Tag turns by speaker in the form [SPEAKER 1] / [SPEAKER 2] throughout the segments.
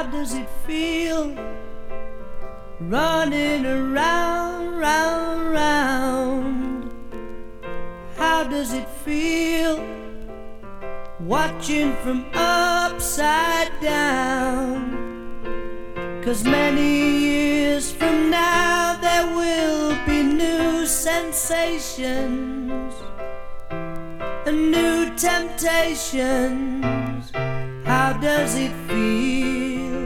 [SPEAKER 1] does it feel running around, round, round? How does it feel watching from upside down? 'Cause many years from now there will be new sensations and new temptations. How does it feel?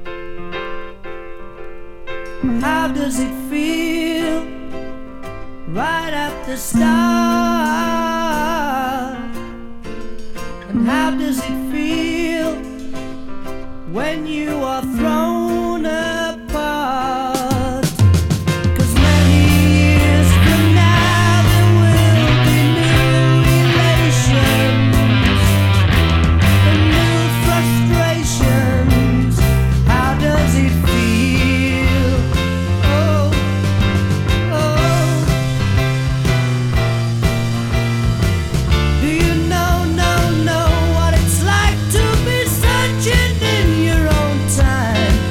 [SPEAKER 1] How does it feel right at the start? And how does it feel when you are thrown apart? 'Cause many years from now there will be new relations and new frustrations. How does it feel? Oh, oh. Do you know what it's like to be searching in your own time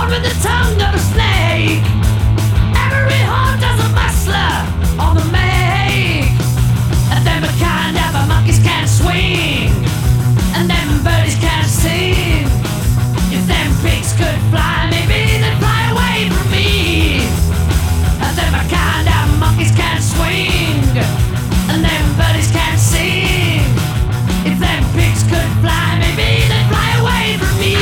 [SPEAKER 1] born with the tongue of a snake. Every heart has a muscler on the make. And them a kind of a monkeys can swing, and them birdies can sing. If them pigs could fly, maybe they'd fly away from me. And them a kind of monkeys can swing, and them birdies can sing. If them pigs could fly, maybe they'd fly away from me.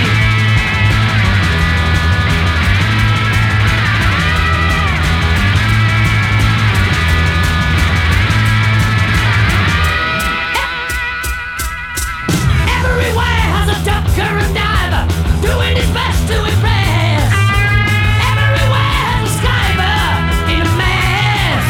[SPEAKER 1] Everywhere has a ducker and diver doing his best to impress. Everywhere has a skiver in a mess.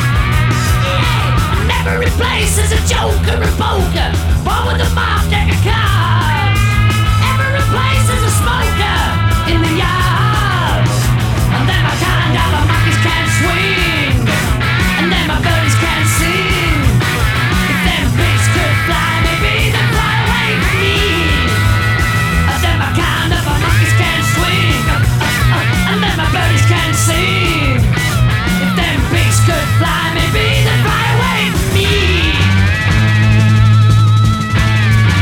[SPEAKER 1] And every place is a joker and poker, one with a mob deck of cards. Every place is a smoker in the yard. And then my kind of a monkeys can swing, and then my birdies can sing. If them pigs could fly, maybe they'd fly away from me. And then my kind of a monkeys can swing, and then my birdies can sing. If them pigs could fly, maybe they'd fly away from me.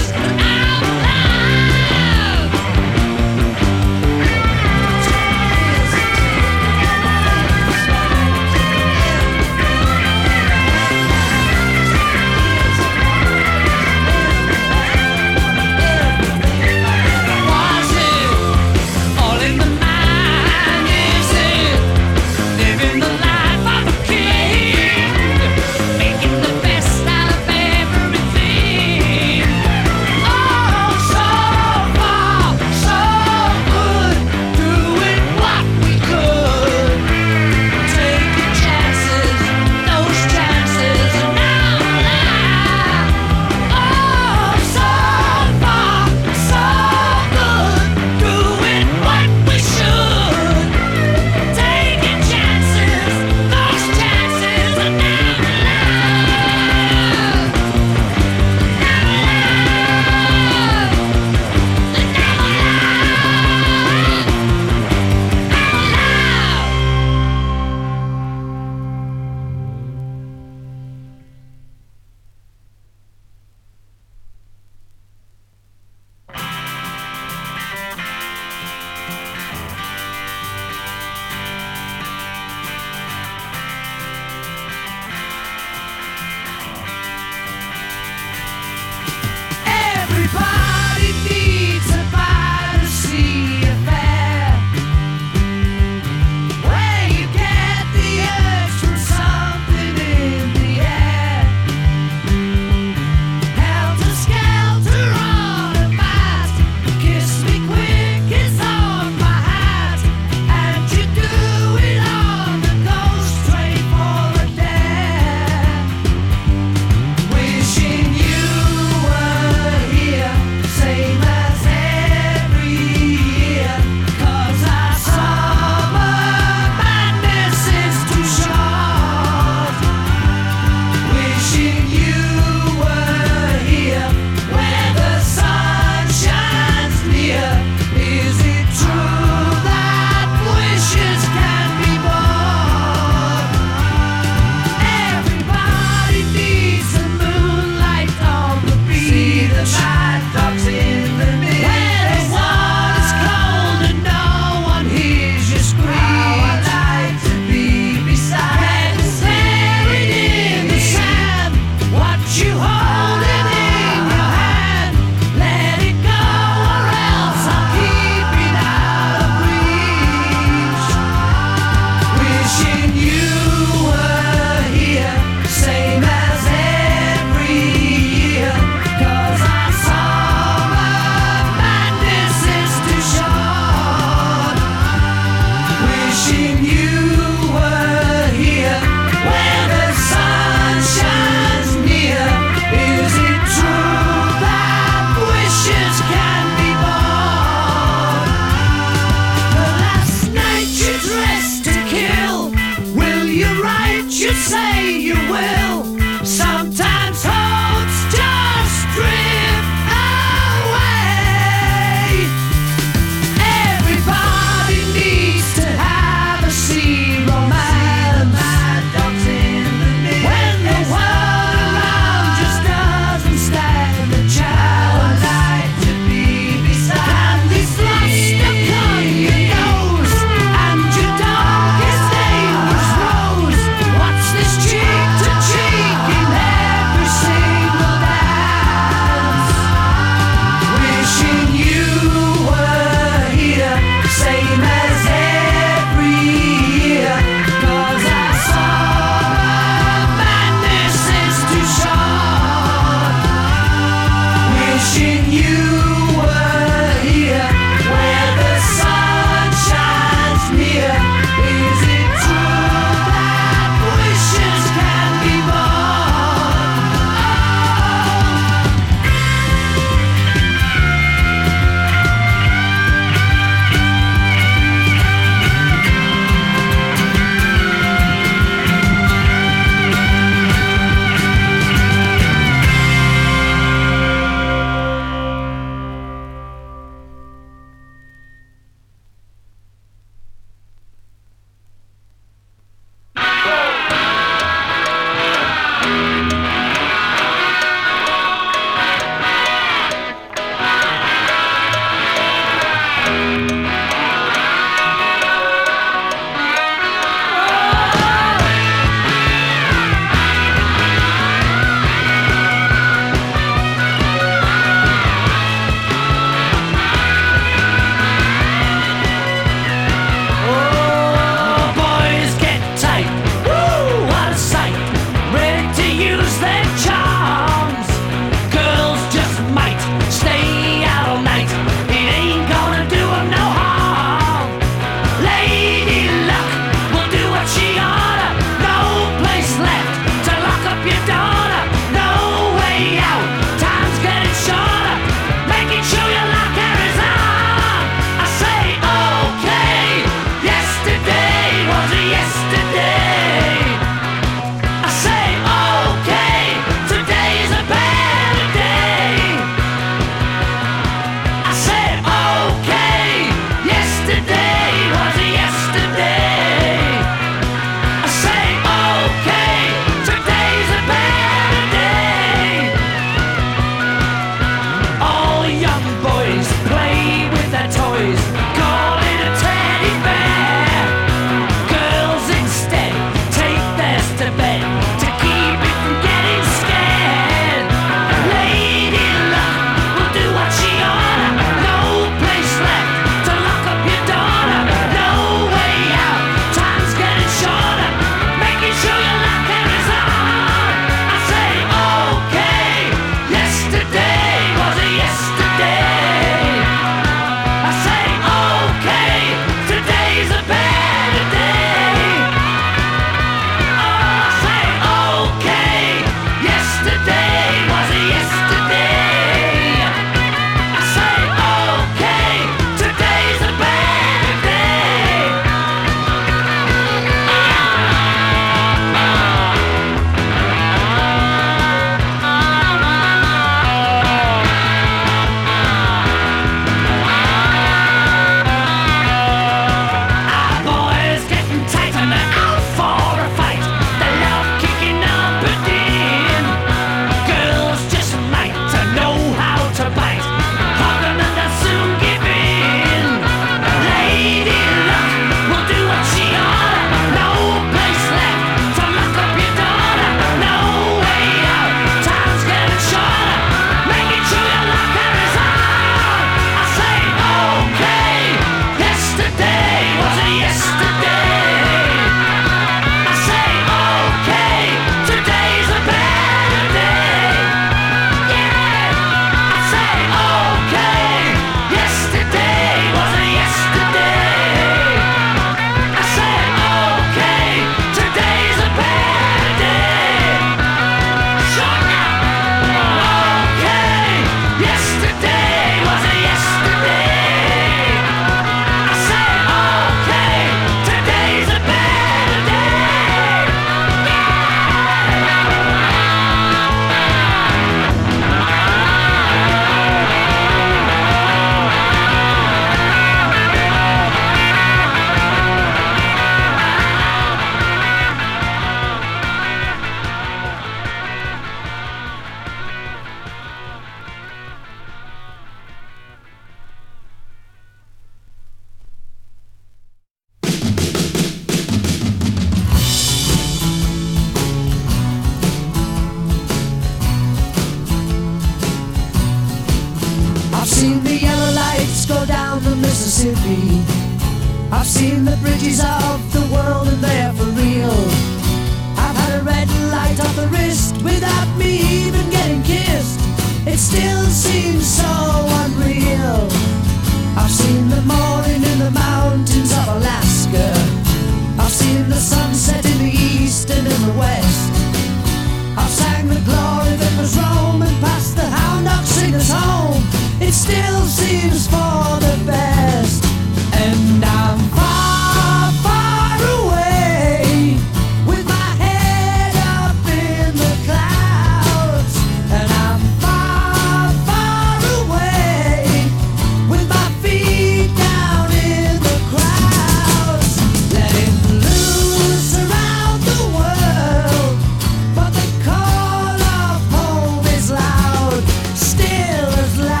[SPEAKER 1] Mississippi. I've seen the bridges of the world and they're for real. I've had a red light off the wrist without me even getting kissed. It still seems so unreal. I've seen the morning in the mountains of Alaska. I've seen the sunset in the east and in the west. I've sang the glory that was Rome and passed the hound dog singers home. It still seems for the best. And I'm far, far away with my head up in the clouds. And I'm far, far away with my feet down in the crowds. Letting loose around the world, but the call of home is loud, still as loud.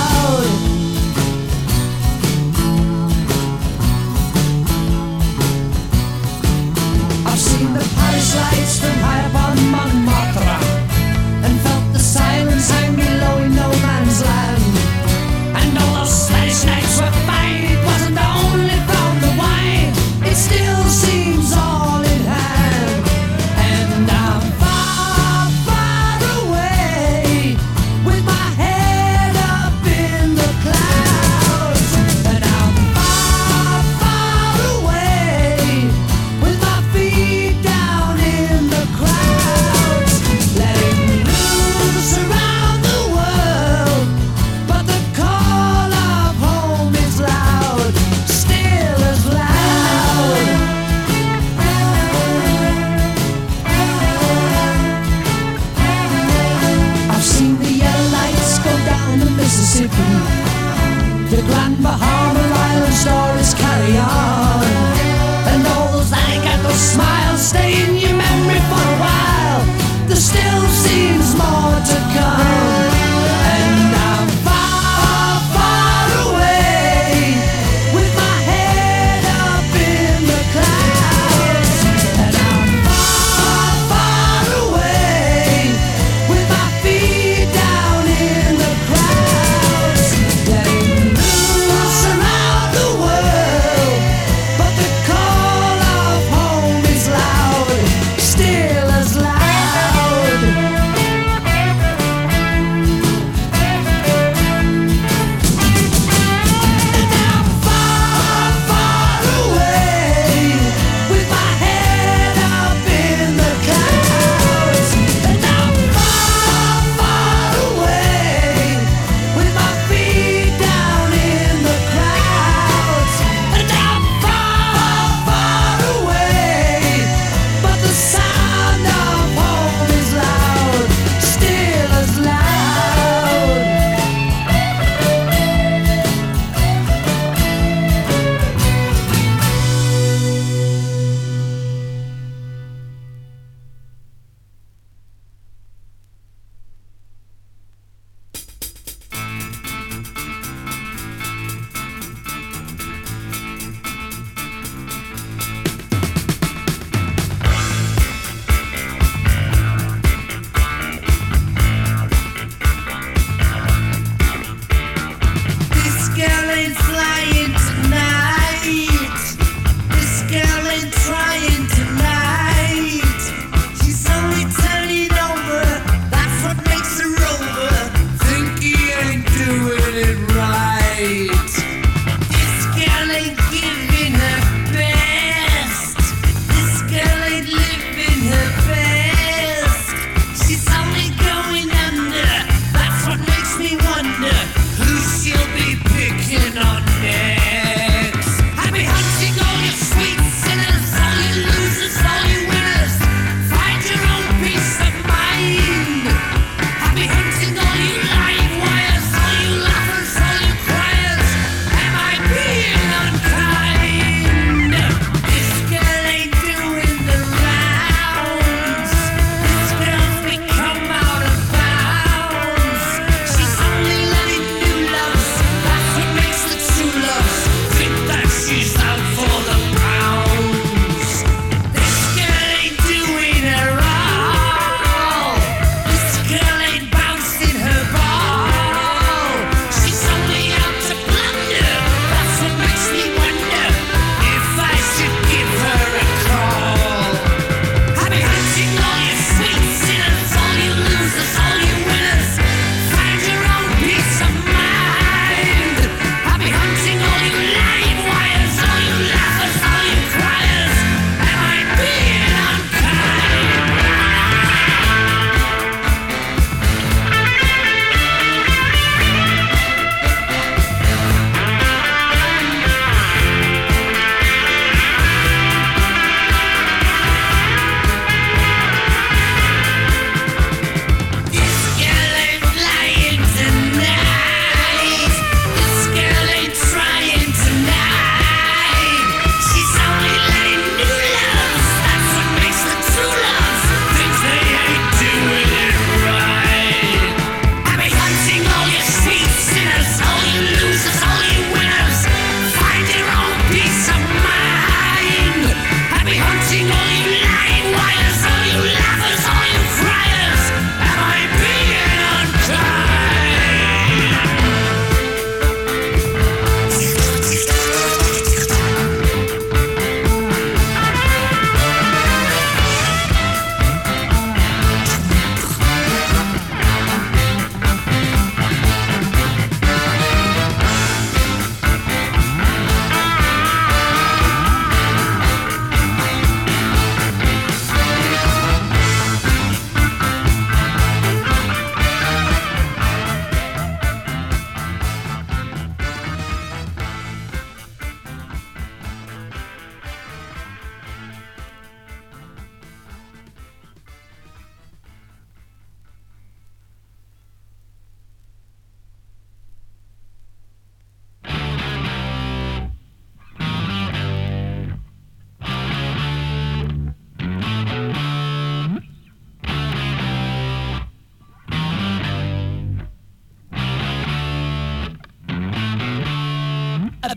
[SPEAKER 1] I've seen the Paris lights from high upon Montmartre and felt the silence hang below in no man's land. And all those Spanish nights were fine, it wasn't only from the wine, it still seems all in hand. And I'm far, far away with my head up in the clouds. And I'm far, far away with my feet down in the crowd.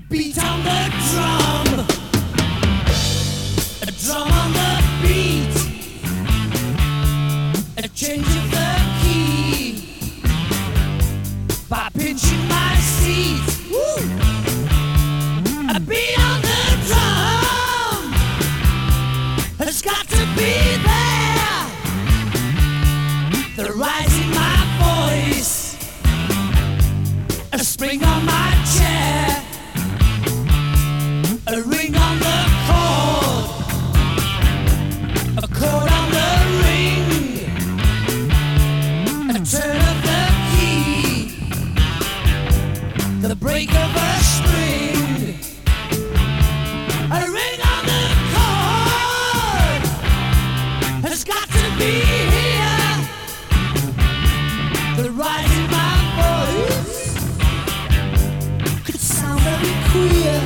[SPEAKER 1] beat on the drum, a drum on the beat, a change of the key, by pinching my seat. Woo! A beat on the drum has got to be there. The rise in my voice, a spring on my chair, a ring on the cord, a chord on the ring, a turn of the key, the break of a string, a ring on the cord has got to be here. The rise in my voice could sound very queer.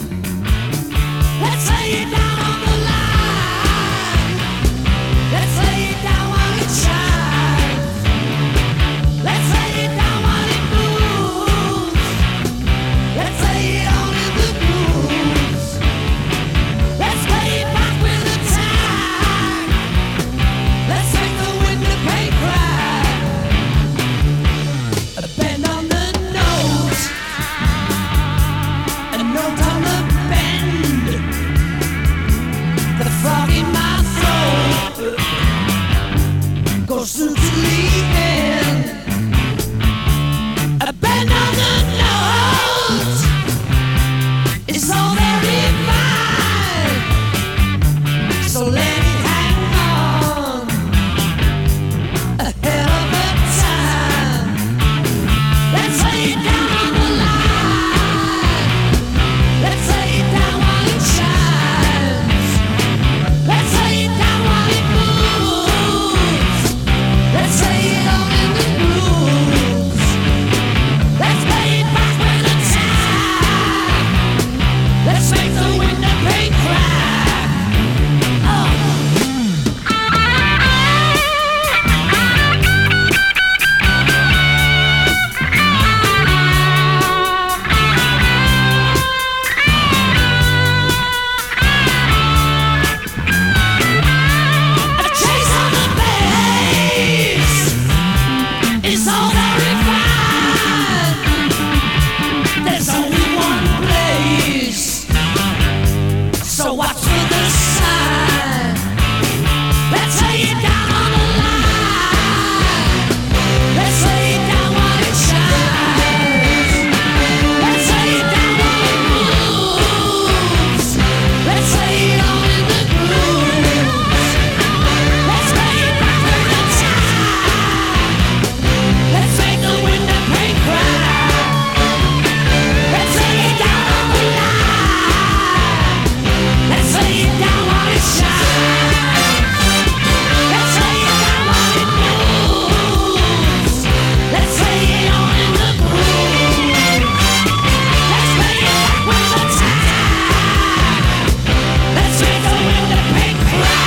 [SPEAKER 1] Let's lay it down on the line. Let's lay it down while it shines. Let's lay it down while it moves. Let's lay it on in the blues. Let's play it back with a tag. Let's make the window pane crack. A bend on the note, a note on the bend. The frog in my throat goes through to the end. A bend on the note is all there in mine. So let it hang on a hell of a time. Let's lay it down on the line. Let's lay it down while it shines. Let's lay it down while it moves. Let's lay it on in the blues. Let's play it back with a tag. Let's make the window pane crack. Oh. A chase on the bass is all that refined. There's only one place, so watch for the sign. Let's lay it down on the line. Let's lay it down while it shines. Let's lay it down while it moves. Let's lay it on in the grooves. Let's play it back with the time. Let's make the window pane crack. Let's lay it down on the line. Let's lay it down while it shines. Let's lay it down while it moves. Let's lay it on in the grooves. Let's play it back with the time. Let's make the window pane crack.